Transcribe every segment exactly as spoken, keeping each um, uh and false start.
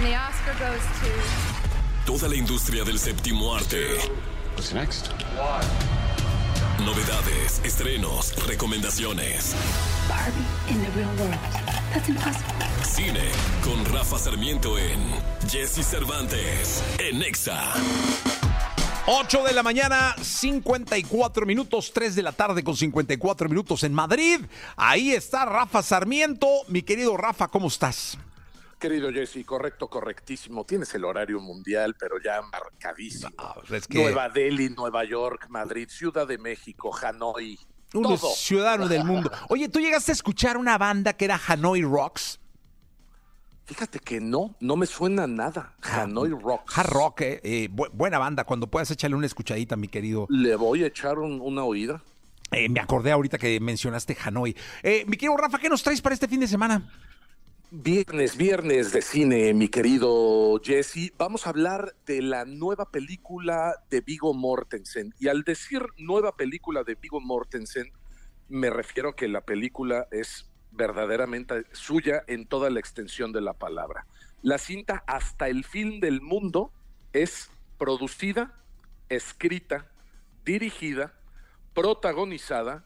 And the Oscar goes to... Toda la industria del séptimo arte. What's next? Novedades, estrenos, recomendaciones. Barbie in the real world. That's impossible. Cine con Rafa Sarmiento en Jesse Cervantes en Exa. ocho de la mañana, cincuenta y cuatro minutos, tres de la tarde con cincuenta y cuatro minutos en Madrid. Ahí está Rafa Sarmiento. Mi querido Rafa, ¿cómo estás? Querido Jesse, correcto, correctísimo. Tienes el horario mundial, pero ya marcadísimo. No, es que... Nueva Delhi, Nueva York, Madrid, Ciudad de México, Hanoi, Uno todo. es ciudadano del mundo. Oye, ¿tú llegaste a escuchar una banda que era Hanoi Rocks? Fíjate que no, no me suena nada. Hanoi Rocks. Hard Rock, eh, eh, bu- buena banda. Cuando puedas echarle una escuchadita, mi querido. Le voy a echar un- una oída. Eh, me acordé ahorita que mencionaste Hanoi. Eh, mi querido Rafa, ¿qué nos traes para este fin de semana? Viernes, viernes de cine, mi querido Jesse. Vamos a hablar de la nueva película de Viggo Mortensen. Y al decir nueva película de Viggo Mortensen, me refiero a que la película es verdaderamente suya en toda la extensión de la palabra. La cinta Hasta el fin del mundo es producida, escrita, dirigida, protagonizada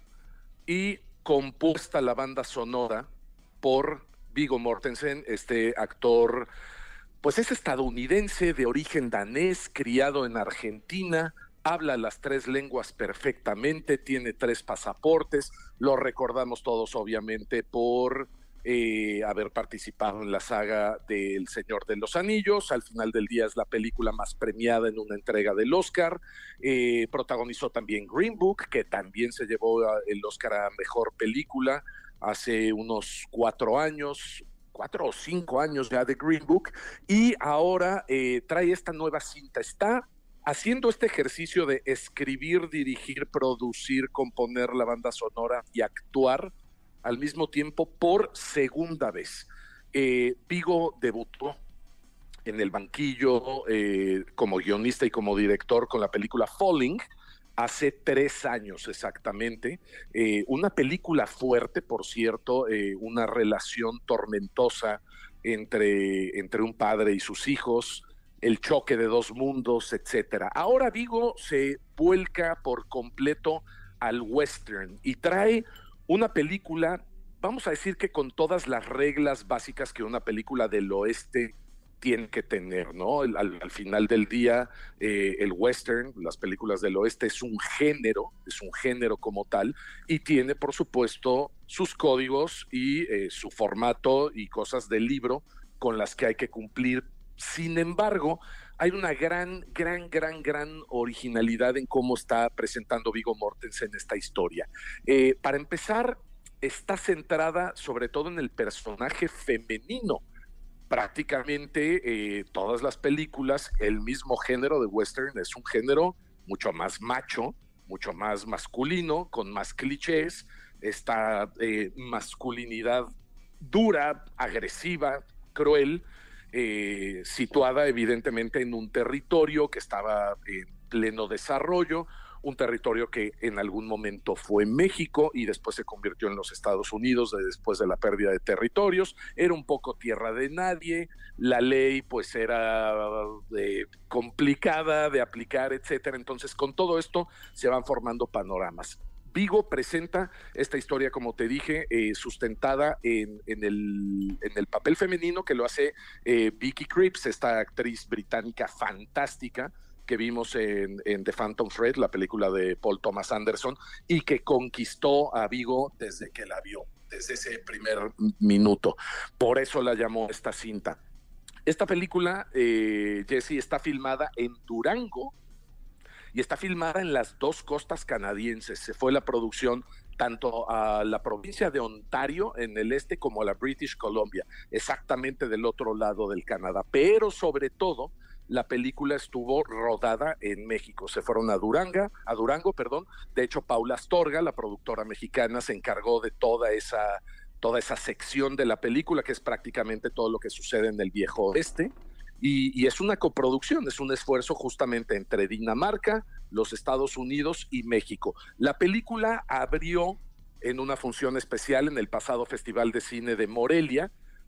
y compuesta la banda sonora por Viggo Mortensen, este actor, pues es estadounidense de origen danés, criado en Argentina, habla las tres lenguas perfectamente, tiene tres pasaportes, lo recordamos todos obviamente por eh, haber participado en la saga del Señor de los Anillos, al final del día es la película más premiada en una entrega del Oscar, eh, protagonizó también Green Book, que también se llevó el Oscar a Mejor Película, hace unos cuatro años, cuatro o cinco años ya de Green Book, y ahora eh, trae esta nueva cinta. Está haciendo este ejercicio de escribir, dirigir, producir, componer la banda sonora y actuar al mismo tiempo por segunda vez. Eh, Viggo debutó en el banquillo eh, como guionista y como director con la película Falling, hace tres años exactamente, eh, una película fuerte, por cierto, eh, una relación tormentosa entre, entre un padre y sus hijos, el choque de dos mundos, etcétera. Ahora Viggo se vuelca por completo al western y trae una película, vamos a decir que con todas las reglas básicas que una película del oeste tiene que tener, ¿no? Al, al final del día, eh, el western, las películas del oeste, es un género, es un género como tal, y tiene, por supuesto, sus códigos y eh, su formato y cosas del libro con las que hay que cumplir. Sin embargo, hay una gran, gran, gran, gran originalidad en cómo está presentando Viggo Mortensen esta historia. Eh, para empezar, está centrada sobre todo en el personaje femenino. Prácticamente eh, todas las películas, el mismo género de western es un género mucho más macho, mucho más masculino, con más clichés, esta eh, masculinidad dura, agresiva, cruel, eh, situada evidentemente en un territorio que estaba en pleno desarrollo, un territorio que en algún momento fue México y después se convirtió en los Estados Unidos de, después de la pérdida de territorios. Era un poco tierra de nadie, la ley pues era eh, complicada de aplicar, etcétera. Entonces con todo esto se van formando panoramas. Viggo presenta esta historia, como te dije, eh, sustentada en, en, el, en el papel femenino que lo hace eh, Vicky Krieps, esta actriz británica fantástica, que vimos en, en The Phantom Thread, la película de Paul Thomas Anderson, y que conquistó a Viggo desde que la vio, desde ese primer minuto. Por eso la llamó esta cinta. Esta película, eh, Jesse, está filmada en Durango y está filmada en las dos costas canadienses. Se fue la producción tanto a la provincia de Ontario en el este como a la British Columbia, exactamente del otro lado del Canadá, pero sobre todo la película estuvo rodada en México. Se fueron a Duranga, a Durango, perdón. De hecho, Paula Astorga, la productora mexicana, se encargó de toda esa, toda esa sección de la película, que es prácticamente todo lo que sucede en el viejo oeste. Y, y es una coproducción, es un esfuerzo justamente entre Dinamarca, los Estados Unidos y México. La película abrió en una función especial en el pasado Festival de Cine de Morelia,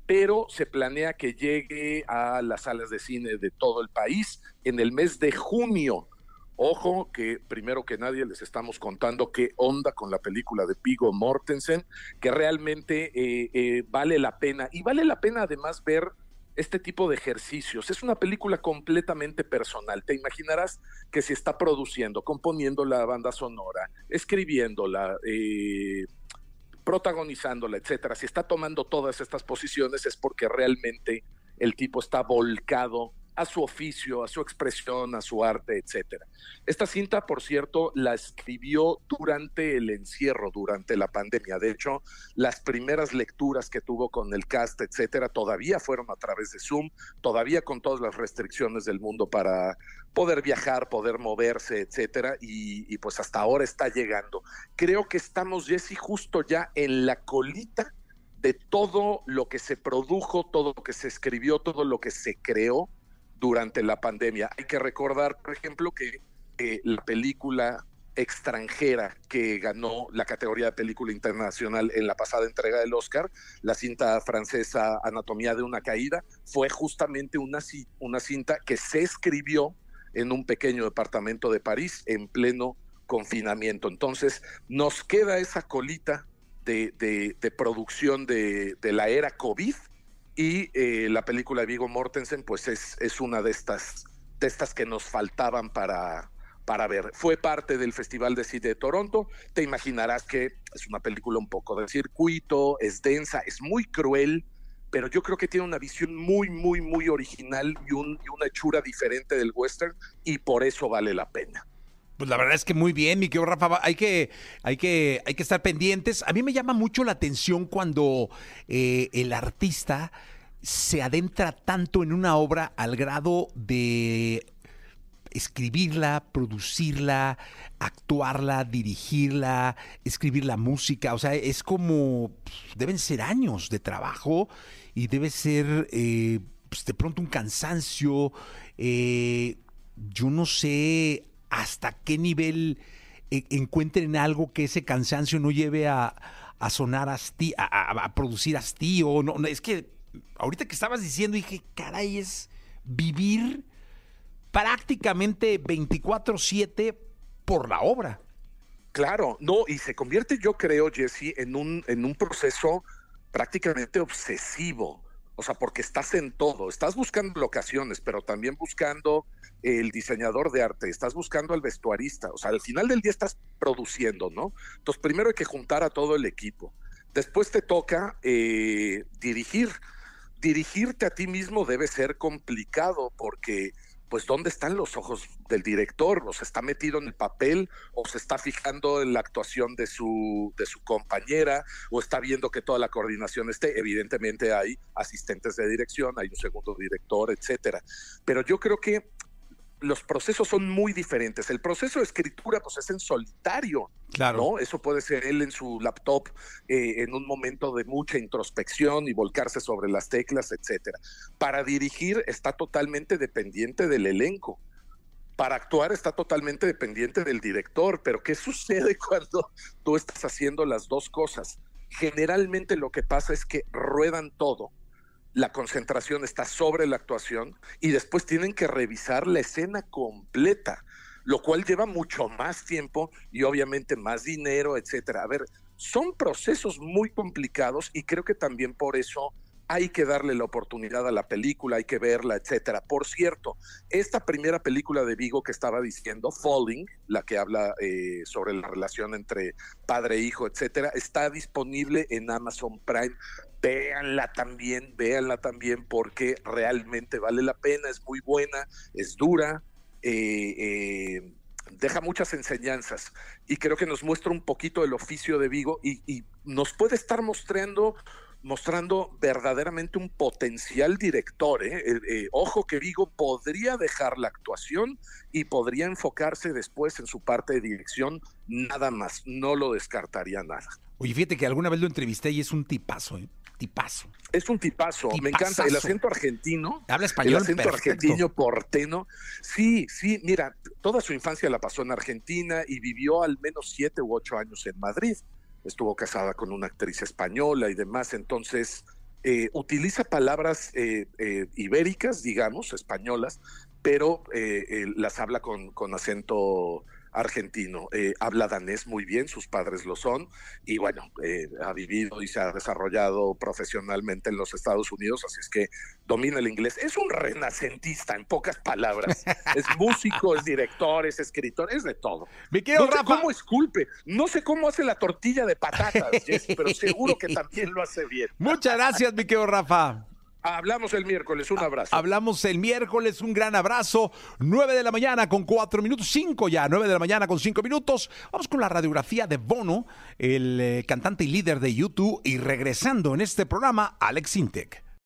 pero se planea que llegue a las salas de cine de todo el país en el mes de junio. Ojo que primero que nadie les estamos contando qué onda con la película de Viggo Mortensen, que realmente eh, eh, vale la pena, y vale la pena además ver este tipo de ejercicios. Es una película completamente personal. Te imaginarás que se está produciendo, componiendo la banda sonora, escribiéndola, eh, protagonizándola, etcétera. Si está tomando todas estas posiciones es porque realmente el tipo está volcado a su oficio, a su expresión, a su arte, etcétera. Esta cinta, por cierto, la escribió durante el encierro, durante la pandemia. De hecho, las primeras lecturas que tuvo con el cast, etcétera, todavía fueron a través de Zoom, todavía con todas las restricciones del mundo para poder viajar, poder moverse, etcétera, y, y pues hasta ahora está llegando. Creo que estamos, Jessy, justo ya en la colita de todo lo que se produjo, todo lo que se escribió, todo lo que se creó durante la pandemia. Hay que recordar, por ejemplo, que eh, la película extranjera que ganó la categoría de película internacional en la pasada entrega del Oscar, la cinta francesa Anatomía de una caída, fue justamente una, una cinta que se escribió en un pequeño departamento de París en pleno confinamiento. Entonces, nos queda esa colita de, de, de producción de, de la era COVID. Y eh, la película de Viggo Mortensen, pues es, es una de estas, de estas que nos faltaban para, para ver. Fue parte del Festival de Cine de Toronto. Te imaginarás que es una película un poco de circuito, es densa, es muy cruel, pero yo creo que tiene una visión muy, muy, muy original y, un, y una hechura diferente del western, y por eso vale la pena. Pues la verdad es que muy bien, mi querido Rafa, hay que, hay que, hay que estar pendientes. A mí me llama mucho la atención cuando eh, el artista se adentra tanto en una obra al grado de escribirla, producirla, actuarla, dirigirla, escribir la música. O sea, es como, deben ser años de trabajo y debe ser eh, pues de pronto un cansancio. Eh, yo no sé hasta qué nivel eh, encuentren algo que ese cansancio no lleve a, a sonar hastío, a, a, a producir hastío. No, no, es que ahorita que estabas diciendo dije, caray, es vivir prácticamente veinticuatro siete por la obra. Claro, no, y se convierte, yo creo, Jessy, en un, en un proceso prácticamente obsesivo. O sea, porque estás en todo, estás buscando locaciones, pero también buscando el diseñador de arte, estás buscando al vestuarista. O sea, al final del día estás produciendo, ¿no? Entonces, primero hay que juntar a todo el equipo. Después te toca eh, dirigir. Dirigirte a ti mismo debe ser complicado porque, pues, ¿dónde están los ojos del director? ¿O se está metido en el papel? ¿O se está fijando en la actuación de su, de su compañera? ¿O está viendo que toda la coordinación esté? Evidentemente hay asistentes de dirección, hay un segundo director, etcétera. Pero yo creo que los procesos son muy diferentes. El proceso de escritura, pues, es en solitario, claro, ¿no? Eso puede ser él en su laptop eh, en un momento de mucha introspección y volcarse sobre las teclas, etcétera. Para dirigir está totalmente dependiente del elenco. Para actuar está totalmente dependiente del director. Pero ¿qué sucede cuando tú estás haciendo las dos cosas? Generalmente lo que pasa es que ruedan todo. La concentración está sobre la actuación y después tienen que revisar la escena completa, lo cual lleva mucho más tiempo y obviamente más dinero, etcétera. A ver, son procesos muy complicados y creo que también por eso hay que darle la oportunidad a la película, hay que verla, etcétera. Por cierto, esta primera película de Viggo que estaba diciendo, Falling, la que habla eh, sobre la relación entre padre e hijo, etcétera, está disponible en Amazon Prime. Véanla también, véanla también porque realmente vale la pena, es muy buena, es dura, eh, eh, deja muchas enseñanzas y creo que nos muestra un poquito el oficio de Viggo y, y nos puede estar mostrando mostrando verdaderamente un potencial director, ¿eh? Eh, eh, ojo que Viggo podría dejar la actuación y podría enfocarse después en su parte de dirección, nada más, no lo descartaría nada. Oye, fíjate que alguna vez lo entrevisté y es un tipazo, ¿eh? Tipazo. Es un tipazo, Tipazazo. Me encanta el acento argentino. Habla español, el acento perfecto. Argentino porteño. Sí, sí, mira, toda su infancia la pasó en Argentina y vivió al menos siete u ocho años en Madrid. Estuvo casada con una actriz española y demás, entonces eh, utiliza palabras eh, eh, ibéricas, digamos, españolas, pero eh, eh, las habla con, con acento argentino. Eh, habla danés muy bien, sus padres lo son, y bueno, eh, ha vivido y se ha desarrollado profesionalmente en los Estados Unidos, así es que domina el inglés. Es un renacentista, en pocas palabras. Es músico, es director, es escritor, es de todo. Me quiero, no sé Rafa. cómo esculpe, no sé cómo hace la tortilla de patatas, Jesse, pero seguro que también lo hace bien. Muchas gracias, mi querido Rafa. Hablamos el miércoles, un abrazo. Hablamos el miércoles, un gran abrazo. nueve de la mañana con cuatro minutos, cinco ya, nueve de la mañana con cinco minutos. Vamos con la radiografía de Bono, el eh, cantante y líder de YouTube, y regresando en este programa, Alex Sintek.